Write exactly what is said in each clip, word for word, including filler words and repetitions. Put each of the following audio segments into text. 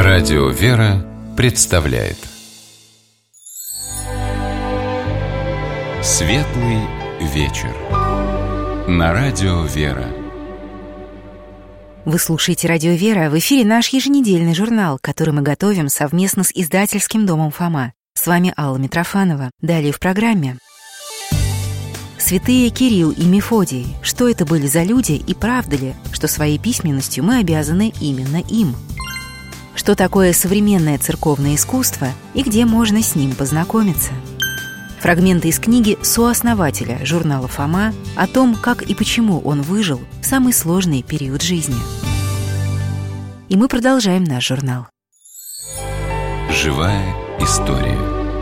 Радио «Вера» представляет Светлый вечер на Радио «Вера». Вы слушаете «Радио Вера», в эфире наш еженедельный журнал, который мы готовим совместно с издательским домом «Фома». С вами Алла Митрофанова. Далее в программе. Святые Кирилл и Мефодий. Что это были за люди и правда ли, что своей письменностью мы обязаны именно им? Что такое современное церковное искусство и где можно с ним познакомиться? Фрагменты из книги сооснователя журнала «Фома» о том, как и почему он выжил в самый сложный период жизни. И мы продолжаем наш журнал. Живая история.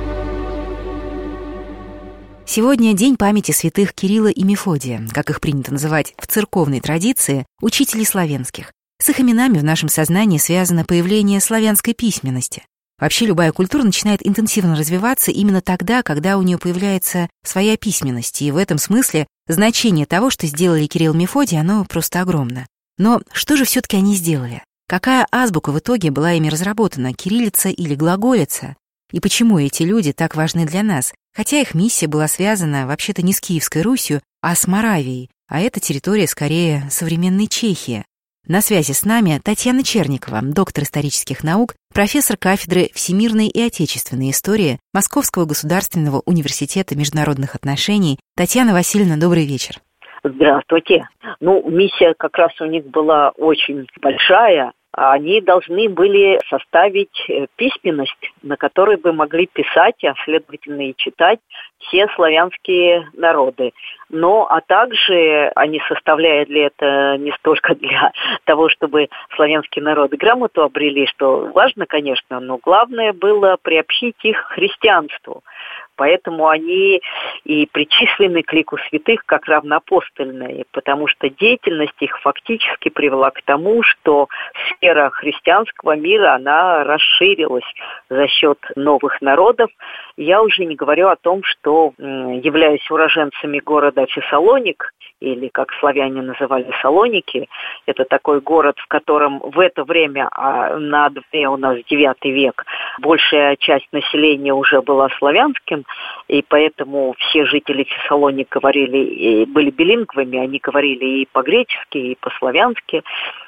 Сегодня день памяти святых Кирилла и Мефодия, как их принято называть в церковной традиции, учителей славянских. С их именами в нашем сознании связано появление славянской письменности. Вообще любая культура начинает интенсивно развиваться именно тогда, когда у нее появляется своя письменность, и в этом смысле значение того, что сделали Кирилл и Мефодий, оно просто огромно. Но что же все-таки они сделали? Какая азбука в итоге была ими разработана, кириллица или глаголица? И почему эти люди так важны для нас? Хотя их миссия была связана вообще-то не с Киевской Русью, а с Моравией, а эта территория скорее современной Чехии. На связи с нами Татьяна Черникова, доктор исторических наук, профессор кафедры всемирной и отечественной истории Московского государственного университета международных отношений. Татьяна Васильевна, добрый вечер. Здравствуйте. Ну, миссия как раз у них была очень большая. Они должны были составить письменность, на которой бы могли писать, а следовательно и читать все славянские народы. Но, а также они составляли для этого не столько для того, чтобы славянские народы грамоту обрели, что важно, конечно, но главное было приобщить их к христианству. Поэтому они и причислены к лику святых как равноапостольные, потому что деятельность их фактически привела к тому, что сфера христианского мира, она расширилась за счет новых народов. Я уже не говорю о том, что, являясь уроженцами города Фессалоник, или, как славяне называли, Салоники, это такой город, в котором в это время, а на дворе у нас девятый век, большая часть населения уже была славянским, и поэтому все жители Фессалоник говорили, и были билингвами, они говорили и по-гречески, и по-славянски,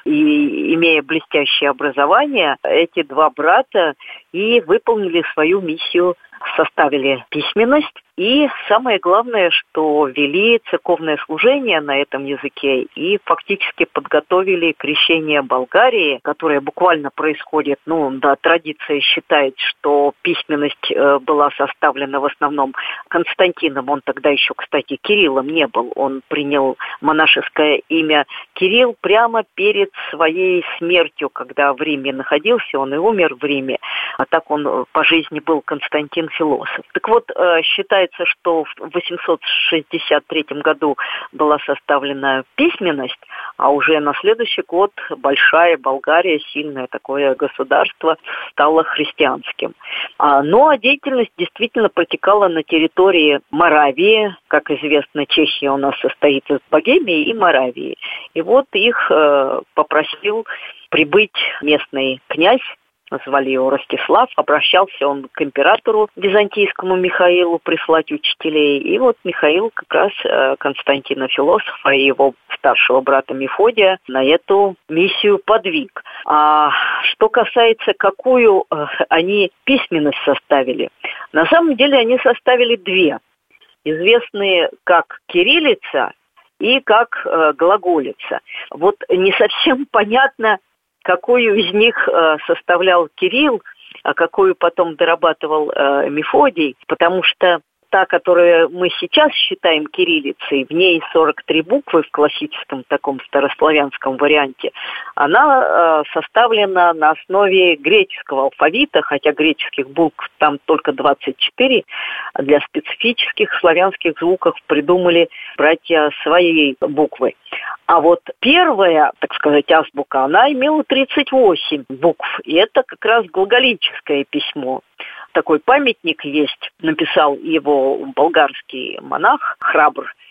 и, имея блестящее образование, эти два брата и выполнили свою миссию, составили письменность, и самое главное, что вели церковное служение на этом языке и фактически подготовили крещение Болгарии, которое буквально происходит, ну, да, традиция считает, что письменность э, была составлена в основном Константином, он тогда еще, кстати, Кириллом не был, он принял монашеское имя Кирилл прямо перед своей смертью, когда в Риме находился, он и умер в Риме, а так он по жизни был Константин Философ. Так вот, э, считается, что в восемьсот шестьдесят третьем году была составлена письменность, а уже на следующий год большая Болгария, сильное такое государство, стало христианским. А, ну, а деятельность действительно протекала на территории Моравии. Как известно, Чехия у нас состоит из Богемии и Моравии. И вот их э, попросил прибыть местный князь, звали его Ростислав, обращался он к императору византийскому Михаилу прислать учителей. И вот Михаил как раз э, Константина Философа и его старшего брата Мефодия на эту миссию подвиг. А что касается, какую э, они письменность составили, на самом деле они составили две, известные как кириллица и как э, глаголица. Вот не совсем понятно, какую из них э, составлял Кирилл, а какую потом дорабатывал э, Мефодий, потому что та, которую мы сейчас считаем кириллицей, в ней сорок три буквы в классическом таком старославянском варианте, она э, составлена на основе греческого алфавита, хотя греческих букв там только двадцать четыре, а для специфических славянских звуков придумали братья свои буквы. А вот первая, так сказать, азбука, она имела тридцать восемь букв, и это как раз глаголическое письмо. Такой памятник есть, написал его болгарский монах Храбр,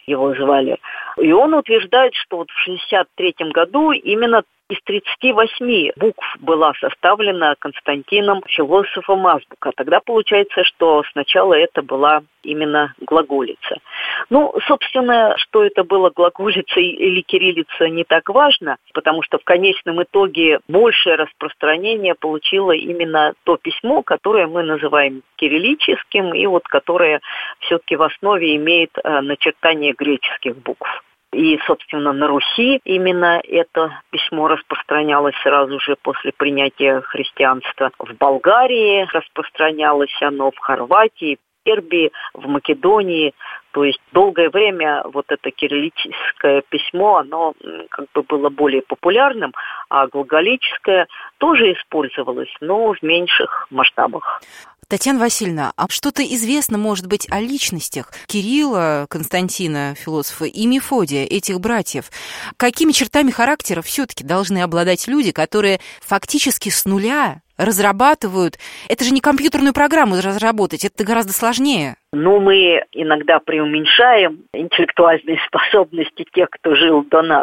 его звали. И он утверждает, что вот в шестьдесят третьем году именно из тридцати восьми букв была составлена Константином философом азбука. Тогда получается, что сначала это была именно глаголица. Ну, собственно, что это было глаголица или кириллица, не так важно, потому что в конечном итоге большее распространение получило именно то письмо, которое мы называем кириллическим, и вот которое все-таки в основе имеет э, начертание греческих букв. И, собственно, на Руси именно это письмо распространялось сразу же после принятия христианства. В Болгарии распространялось оно, в Хорватии, в Сербии, в Македонии. То есть долгое время вот это кириллическое письмо, оно как бы было более популярным, а глаголическое тоже использовалось, но в меньших масштабах. Татьяна Васильевна, а что-то известно, может быть, о личностях Кирилла, Константина, философа, и Мефодия, этих братьев? Какими чертами характера все-таки должны обладать люди, которые фактически с нуля разрабатывают? Это же не компьютерную программу разработать, это гораздо сложнее. Ну, мы иногда преуменьшаем интеллектуальные способности тех, кто жил до нас.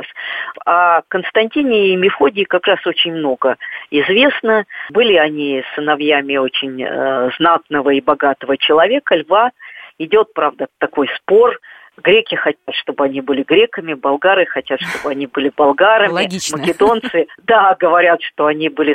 О Константине и Мефодии как раз очень много известно. Были они сыновьями очень э, знатного и богатого человека, льва. Идет, правда, такой спор. Греки хотят, чтобы они были греками, болгары хотят, чтобы они были болгарами. Логично. Македонцы, да, говорят, что они были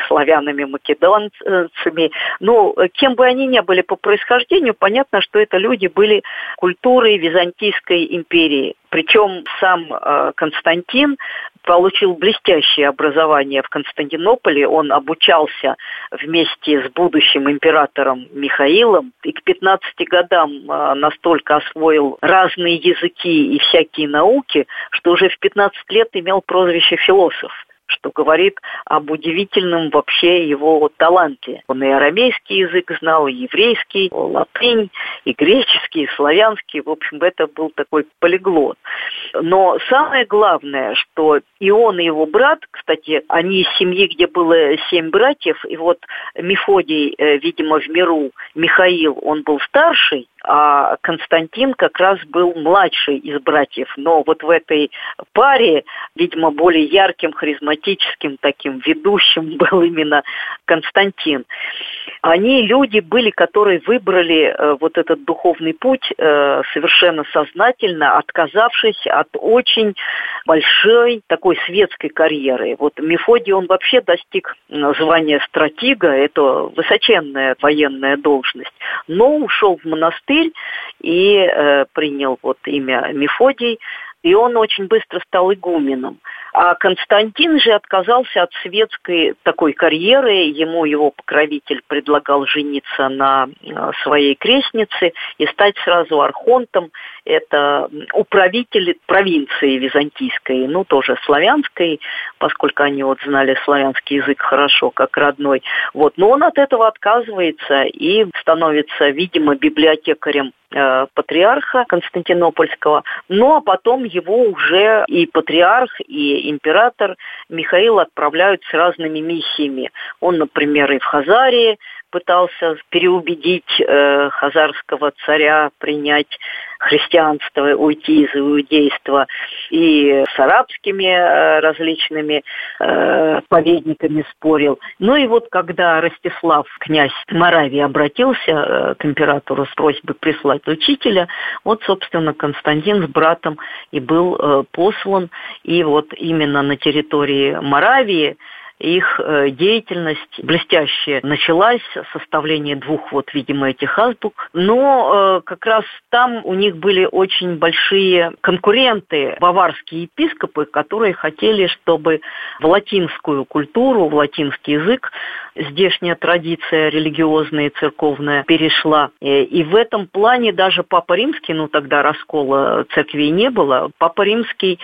славянами-македонцами. Ну, кем бы они ни были по происхождению, понятно, что это люди были культурой Византийской империи. Причем сам э, Константин получил блестящее образование в Константинополе. Он обучался вместе с будущим императором Михаилом. И к пятнадцати годам э, настолько освоил разные языки и всякие науки, что уже в пятнадцать лет имел прозвище «философ», что говорит об удивительном вообще его таланте. Он и арамейский язык знал, и еврейский, и латынь, и греческий, и славянский. В общем, это был такой полиглот. Но самое главное, что и он, и его брат, кстати, они из семьи, где было семь братьев, и вот Мефодий, видимо, в миру, Михаил, он был старший, а Константин как раз был младший из братьев. Но вот в этой паре, видимо, более ярким, харизматическим таким ведущим был именно Константин. Они люди были, которые выбрали э, вот этот духовный путь э, совершенно сознательно, отказавшись от очень большой такой светской карьеры. Вот Мефодий, он вообще достиг звания стратега, это высоченная военная должность, но ушел в монастырь и э, принял вот имя Мефодий, и он очень быстро стал игуменом. А Константин же отказался от светской такой карьеры. Ему его покровитель предлагал жениться на своей крестнице и стать сразу архонтом. Это управитель провинции византийской, ну, тоже славянской, поскольку они вот знали славянский язык хорошо, как родной. Вот. Но он от этого отказывается и становится, видимо, библиотекарем э, патриарха Константинопольского. Ну, а потом его уже и патриарх, и император Михаил отправляют с разными миссиями. Он, например, и в Хазарии пытался переубедить э, хазарского царя принять христианство, уйти из иудейства, и с арабскими э, различными э, поведниками спорил. Ну и вот когда Ростислав, князь Моравии, обратился э, к императору с просьбой прислать учителя, вот, собственно, Константин с братом и был э, послан, и вот именно на территории Моравии их деятельность блестящая началась, составление двух, вот, видимо, этих азбук. Но э, как раз там у них были очень большие конкуренты, баварские епископы, которые хотели, чтобы в латинскую культуру, в латинский язык здешняя традиция религиозная и церковная перешла. И в этом плане даже Папа Римский, ну тогда раскола церкви не было, Папа Римский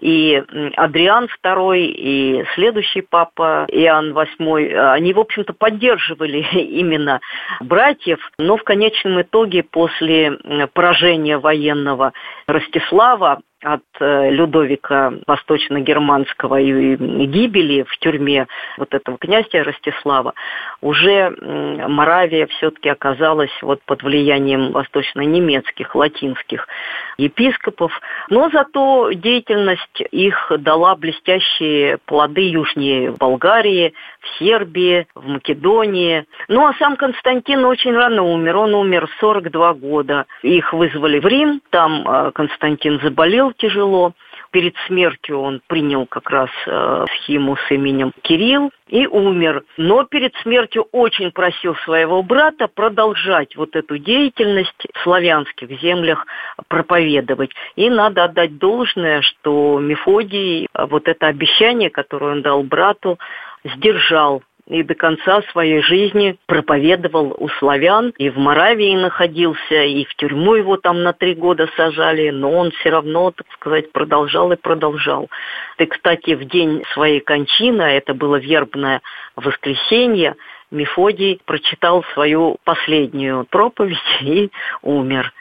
и Адриан второй, и следующий папа Иоанн восьмой, они, в общем-то, поддерживали именно братьев, но в конечном итоге после поражения военного Ростислава от Людовика Восточно-Германского и гибели в тюрьме вот этого князя Ростислава, уже Моравия все-таки оказалась вот под влиянием восточно-немецких, латинских епископов. Но зато деятельность их дала блестящие плоды южнее в Болгарии, в Сербии, в Македонии. Ну а сам Константин очень рано умер. Он умер в сорок два года. Их вызвали в Рим. Там Константин заболел тяжело. Перед смертью он принял как раз э, схиму с именем Кирилл и умер. Но перед смертью очень просил своего брата продолжать вот эту деятельность в славянских землях проповедовать. И надо отдать должное, что Мефодий вот это обещание, которое он дал брату, сдержал. И до конца своей жизни проповедовал у славян, и в Моравии находился, и в тюрьму его там на три года сажали, но он все равно, так сказать, продолжал и продолжал. И, кстати, в день своей кончины, это было вербное воскресенье, Мефодий прочитал свою последнюю проповедь и умер.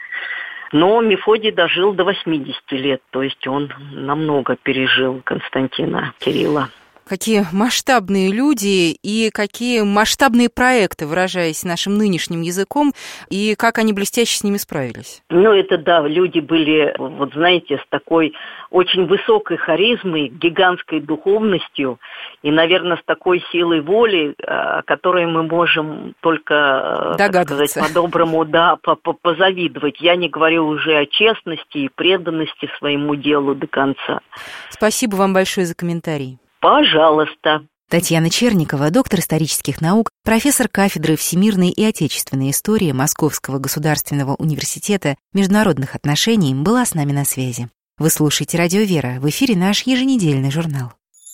Но Мефодий дожил до восьмидесяти лет, то есть он намного пережил Константина Кирилла. Какие масштабные люди и какие масштабные проекты, выражаясь нашим нынешним языком, и как они блестяще с ними справились. Ну, это да, люди были, вот знаете, с такой очень высокой харизмой, гигантской духовностью и, наверное, с такой силой воли, о которой мы можем только, так сказать, по-доброму, да, позавидовать. Я не говорю уже о честности и преданности своему делу до конца. Спасибо вам большое за комментарий. Пожалуйста. Татьяна Черникова, доктор исторических наук, профессор кафедры всемирной и отечественной истории Московского государственного университета международных отношений, была с нами на связи. Вы слушаете «Радио Вера», в эфире наш еженедельный журнал.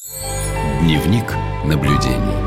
Дневник наблюдений.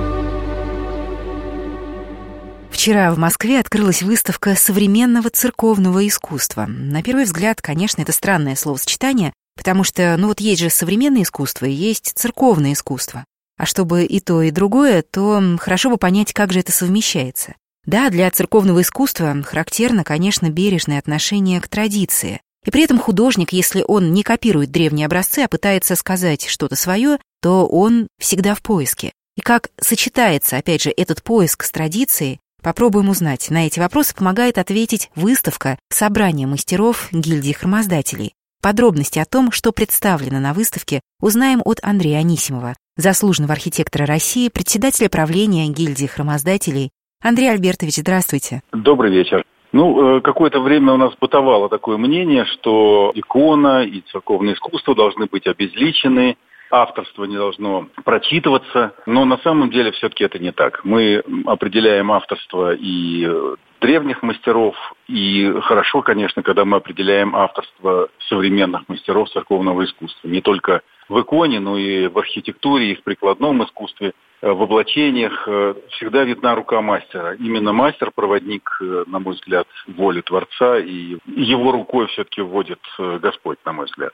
Вчера в Москве открылась выставка современного церковного искусства. На первый взгляд, конечно, это странное словосочетание, потому что, ну вот есть же современное искусство и есть церковное искусство. А чтобы и то, и другое, то хорошо бы понять, как же это совмещается. Да, для церковного искусства характерно, конечно, бережное отношение к традиции. И при этом художник, если он не копирует древние образцы, а пытается сказать что-то свое, то он всегда в поиске. И как сочетается, опять же, этот поиск с традицией, попробуем узнать. На эти вопросы помогает ответить выставка «Собрание мастеров гильдии храмоздателей». Подробности о том, что представлено на выставке, узнаем от Андрея Анисимова, заслуженного архитектора России, председателя правления гильдии храмоздателей. Андрей Альбертович, здравствуйте. Добрый вечер. Ну, какое-то время у нас бытовало такое мнение, что икона и церковное искусство должны быть обезличены, авторство не должно прочитываться, но на самом деле все-таки это не так. Мы определяем авторство и древних мастеров, и хорошо, конечно, когда мы определяем авторство современных мастеров церковного искусства. Не только в иконе, но и в архитектуре, и в прикладном искусстве, в облачениях всегда видна рука мастера. Именно мастер, проводник, на мой взгляд, воли Творца, и его рукой все-таки вводит Господь, на мой взгляд.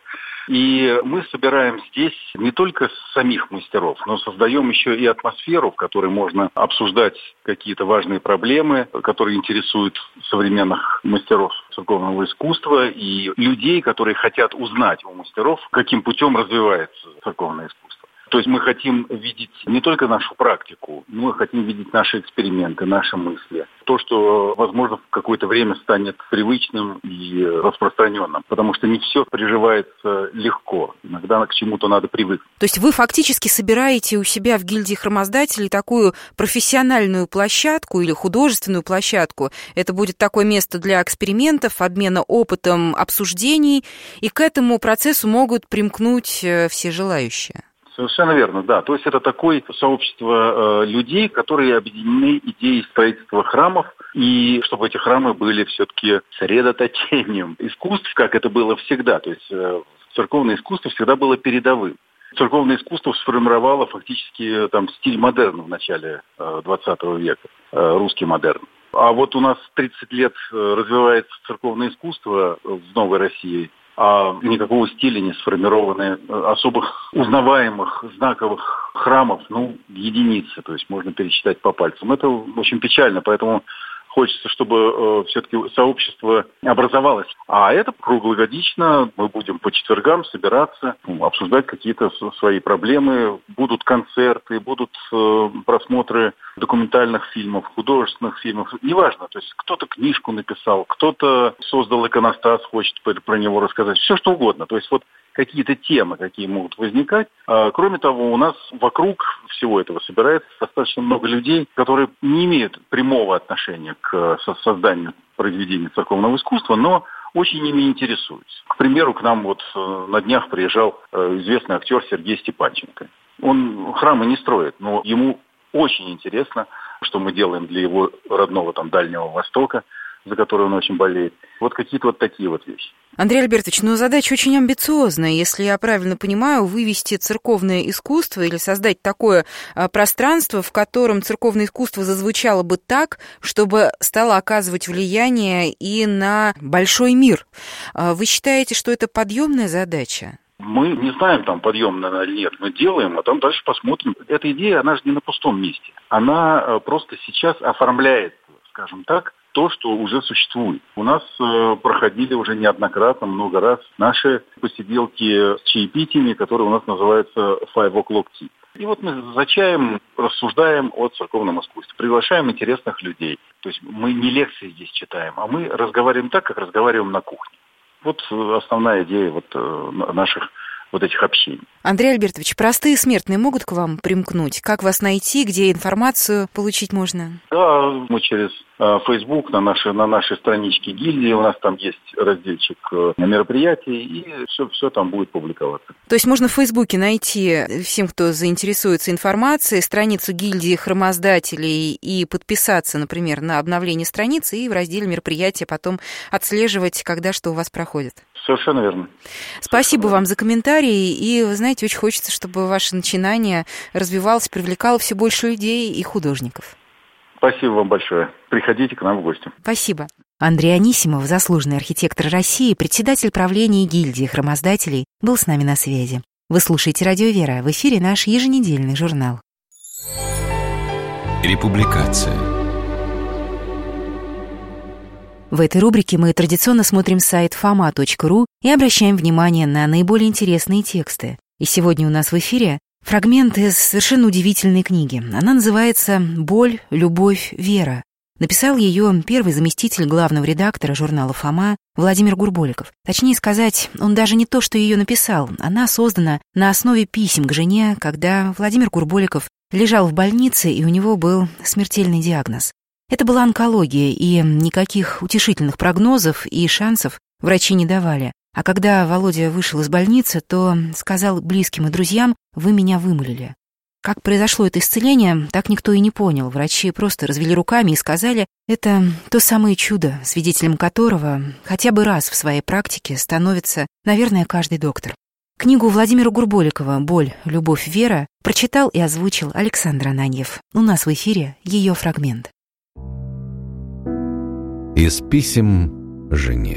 И мы собираем здесь не только самих мастеров, но создаем еще и атмосферу, в которой можно обсуждать какие-то важные проблемы, которые интересуют современных мастеров церковного искусства и людей, которые хотят узнать у мастеров, каким путем развивается церковное искусство. То есть мы хотим видеть не только нашу практику, но мы хотим видеть наши эксперименты, наши мысли. То, что, возможно, в какое-то время станет привычным и распространенным. Потому что не все приживается легко. Иногда к чему-то надо привыкнуть. То есть вы фактически собираете у себя в гильдии храмоздателей такую профессиональную площадку или художественную площадку. Это будет такое место для экспериментов, обмена опытом, обсуждений. И к этому процессу могут примкнуть все желающие. Совершенно верно, да. То есть это такое сообщество э, людей, которые объединены идеей строительства храмов, и чтобы эти храмы были все-таки средоточением искусств, как это было всегда. То есть э, церковное искусство всегда было передовым. Церковное искусство сформировало фактически там стиль модерна в начале э, двадцатого века, э, русский модерн. А вот у нас тридцать лет развивается церковное искусство в Новой России, а никакого стиля не сформированы, особых узнаваемых, знаковых храмов, ну, единицы, то есть можно пересчитать по пальцам. Это очень печально, поэтому хочется, чтобы э, все-таки сообщество образовалось. А это круглогодично. Мы будем по четвергам собираться, ну, обсуждать какие-то свои проблемы. Будут концерты, будут э, просмотры документальных фильмов, художественных фильмов. Неважно. То есть кто-то книжку написал, кто-то создал иконостас, хочет про него рассказать. Все что угодно. То есть вот какие-то темы, какие могут возникать. А, кроме того, у нас вокруг всего этого собирается достаточно много людей, которые не имеют прямого отношения к созданию произведений церковного искусства, но очень ими интересуются. К примеру, к нам вот на днях приезжал известный актер Сергей Степанченко. Он храмы не строит, но ему очень интересно, что мы делаем для его родного там Дальнего Востока, за который он очень болеет. Вот какие-то вот такие вот вещи. Андрей Альбертович, ну задача очень амбициозная, если я правильно понимаю, вывести церковное искусство или создать такое а, пространство, в котором церковное искусство зазвучало бы так, чтобы стало оказывать влияние и на большой мир. А, вы считаете, что это подъемная задача? Мы не знаем, там, подъемная она или нет. Мы делаем, а там дальше посмотрим. Эта идея, она же не на пустом месте. Она просто сейчас оформляет, скажем так, то, что уже существует. У нас э, проходили уже неоднократно, много раз наши посиделки с чаепитиями, которые у нас называются five o'clock tea. И вот мы за чаем рассуждаем о церковном искусстве, приглашаем интересных людей. То есть мы не лекции здесь читаем, а мы разговариваем так, как разговариваем на кухне. Вот основная идея вот, э, наших вот этих общений. Андрей Альбертович, простые смертные могут к вам примкнуть? Как вас найти, где информацию получить можно? Да, мы через э, Facebook на нашей, на нашей страничке гильдии, у нас там есть разделчик э, мероприятий, и все, все там будет публиковаться. То есть можно в Фейсбуке найти всем, кто заинтересуется информацией, страницу гильдии храмоздателей и подписаться, например, на обновление страницы, и в разделе мероприятия потом отслеживать, когда что у вас проходит? Совершенно верно. Спасибо Совершенно вам за комментарии. И, вы знаете, очень хочется, чтобы ваше начинание развивалось, привлекало все больше людей и художников. Спасибо вам большое. Приходите к нам в гости. Спасибо. Андрей Анисимов, заслуженный архитектор России, председатель правления гильдии храмоздателей, был с нами на связи. Вы слушаете «Радио Вера». В эфире наш еженедельный журнал. Републикация. В этой рубрике мы традиционно смотрим сайт фома точка ру и обращаем внимание на наиболее интересные тексты. И сегодня у нас в эфире фрагмент из совершенно удивительной книги. Она называется «Боль, любовь, вера». Написал ее первый заместитель главного редактора журнала «Фома» Владимир Гурболиков. Точнее сказать, он даже не то, что ее написал. Она создана на основе писем к жене, когда Владимир Гурболиков лежал в больнице, и у него был смертельный диагноз. Это была онкология, и никаких утешительных прогнозов и шансов врачи не давали. А когда Володя вышел из больницы, то сказал близким и друзьям: «Вы меня вымолили». Как произошло это исцеление, так никто и не понял. Врачи просто развели руками и сказали: это то самое чудо, свидетелем которого хотя бы раз в своей практике становится, наверное, каждый доктор. Книгу Владимира Гурболикова «Боль, любовь, вера» прочитал и озвучил Александр Ананьев. У нас в эфире ее фрагмент. Из писем жене.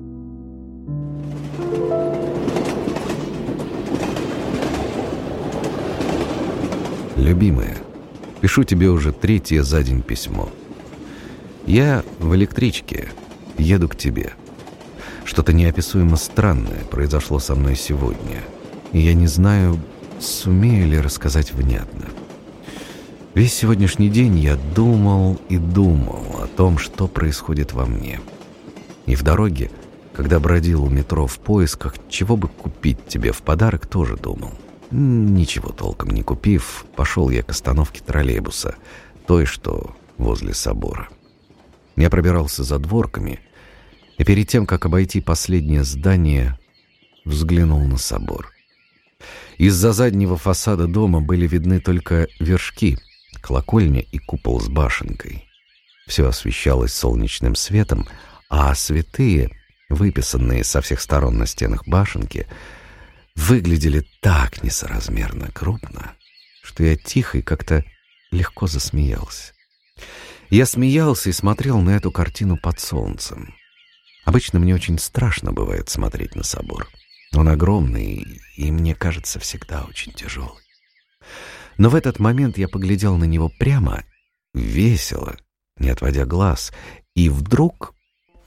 Любимая, пишу тебе уже третье за день письмо. Я в электричке, еду к тебе. Что-то неописуемо странное произошло со мной сегодня, и я не знаю, сумею ли рассказать внятно. Весь сегодняшний день я думал и думал о том, что происходит во мне. И в дороге, когда бродил у метро в поисках, чего бы купить тебе в подарок, тоже думал. Ничего толком не купив, пошел я к остановке троллейбуса, той, что возле собора. Я пробирался за дворками, и перед тем, как обойти последнее здание, взглянул на собор. Из-за заднего фасада дома были видны только вершки, колокольня и купол с башенкой. Все освещалось солнечным светом, а святые, выписанные со всех сторон на стенах башенки, выглядели так несоразмерно крупно, что я тихо и как-то легко засмеялся. Я смеялся и смотрел на эту картину под солнцем. Обычно мне очень страшно бывает смотреть на собор. Он огромный и, мне кажется, всегда очень тяжелый. Но в этот момент я поглядел на него прямо, весело не отводя глаз, и вдруг...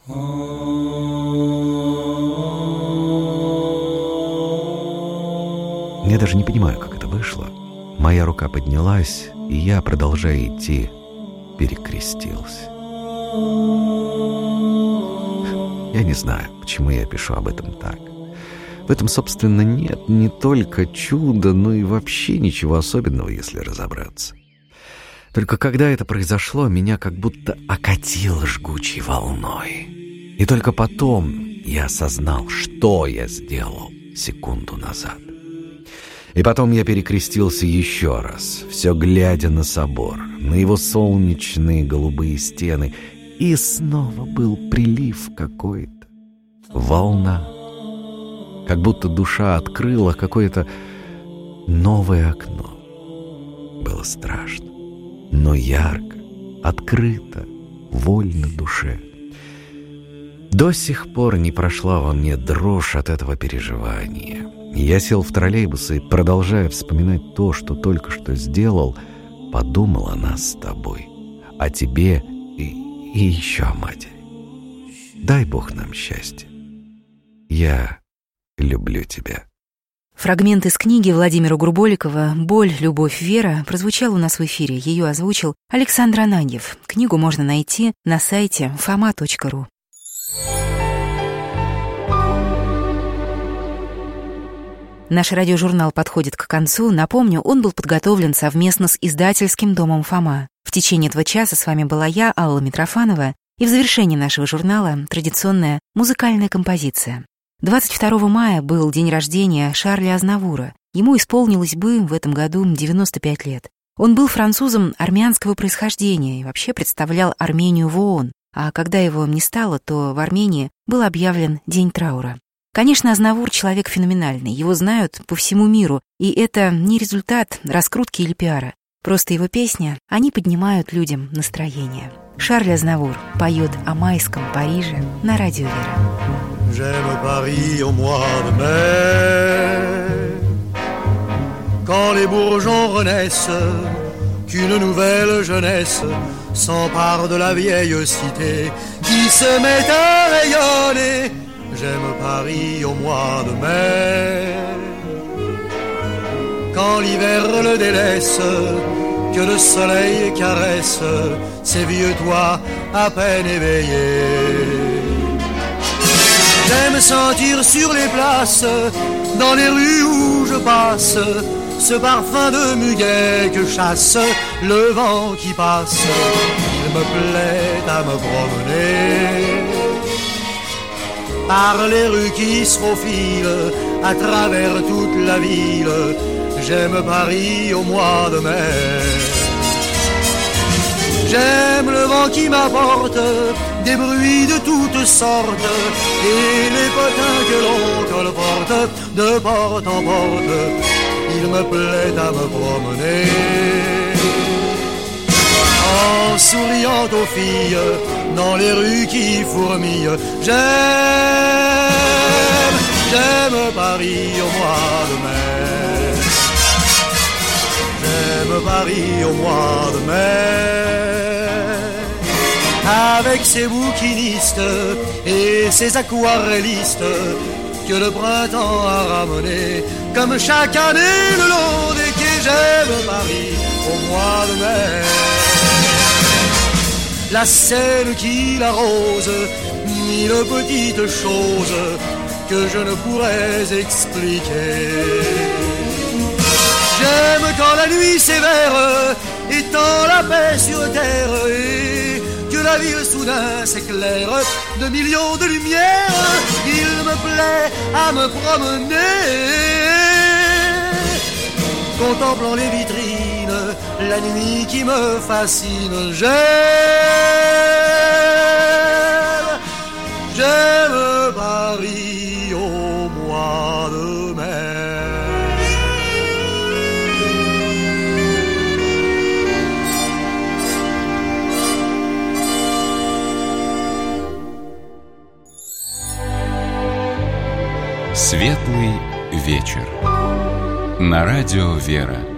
Я даже не понимаю, как это вышло. Моя рука поднялась, и я, продолжая идти, перекрестился. Я не знаю, почему я пишу об этом так. В этом, собственно, нет не только чуда, но и вообще ничего особенного, если разобраться. Только когда это произошло, меня как будто окатило жгучей волной. И только потом я осознал, что я сделал секунду назад. И потом я перекрестился еще раз, все глядя на собор, на его солнечные голубые стены, и снова был прилив какой-то, волна. Как будто душа открыла какое-то новое окно. Было страшно, но ярко, открыто, вольно душе. До сих пор не прошла во мне дрожь от этого переживания. Я сел в троллейбус и, продолжая вспоминать то, что только что сделал, подумал о нас с тобой, о тебе и, и еще о матери. Дай Бог нам счастья. Я люблю тебя. Фрагмент из книги Владимира Гурболикова «Боль, любовь, вера» прозвучал у нас в эфире. Ее озвучил Александр Ананьев. Книгу можно найти на сайте фома точка ру. Наш радиожурнал подходит к концу. Напомню, он был подготовлен совместно с издательским домом «Фома». В течение этого часа с вами была я, Алла Митрофанова, и в завершении нашего журнала традиционная музыкальная композиция. двадцать второго мая был день рождения Шарля Азнавура. Ему исполнилось бы в этом году девяносто пять лет. Он был французом армянского происхождения и вообще представлял Армению в ООН, а когда его не стало, то в Армении был объявлен день траура. Конечно, Азнавур — человек феноменальный, его знают по всему миру, и это не результат раскрутки или пиара. Просто его песни, они поднимают людям настроение. Шарль Азнавур поет о майском Париже на радио «Вера». J'aime Paris au mois de mai, quand les bourgeons renaissent, qu'une nouvelle jeunesse s'empare de la vieille cité qui se met à rayonner. J'aime Paris au mois de mai, quand l'hiver le délaisse, que le soleil caresse ces vieux toits à peine éveillés. J'aime sentir sur les places, dans les rues où je passe, ce parfum de muguet que chasse le vent qui passe. Il me plaît à me promener par les rues qui se faufilent à travers toute la ville. J'aime Paris au mois de mai. J'aime le vent qui m'apporte des bruits de toutes sortes et les potins que l'on colporte de porte en porte. Il me plaît à me promener en souriant aux filles dans les rues qui fourmillent. J'aime, j'aime Paris au mois de mai. J'aime Paris au mois de mai. Avec ses bouquinistes et ses aquarellistes que le printemps a ramené comme chaque année le long des quais. J'aime Paris au mois de mai. La Seine qui l'arrose, mille petites choses que je ne pourrais expliquer. J'aime quand la nuit sévère étend la paix sur terre et que la ville soudain s'éclaire de millions de lumières. Il me plaît à me promener, contemplant les vitrines, la nuit qui me fascine. J'aime, j'aime Paris au mois de mai. Светлый вечер. На радио «Вера».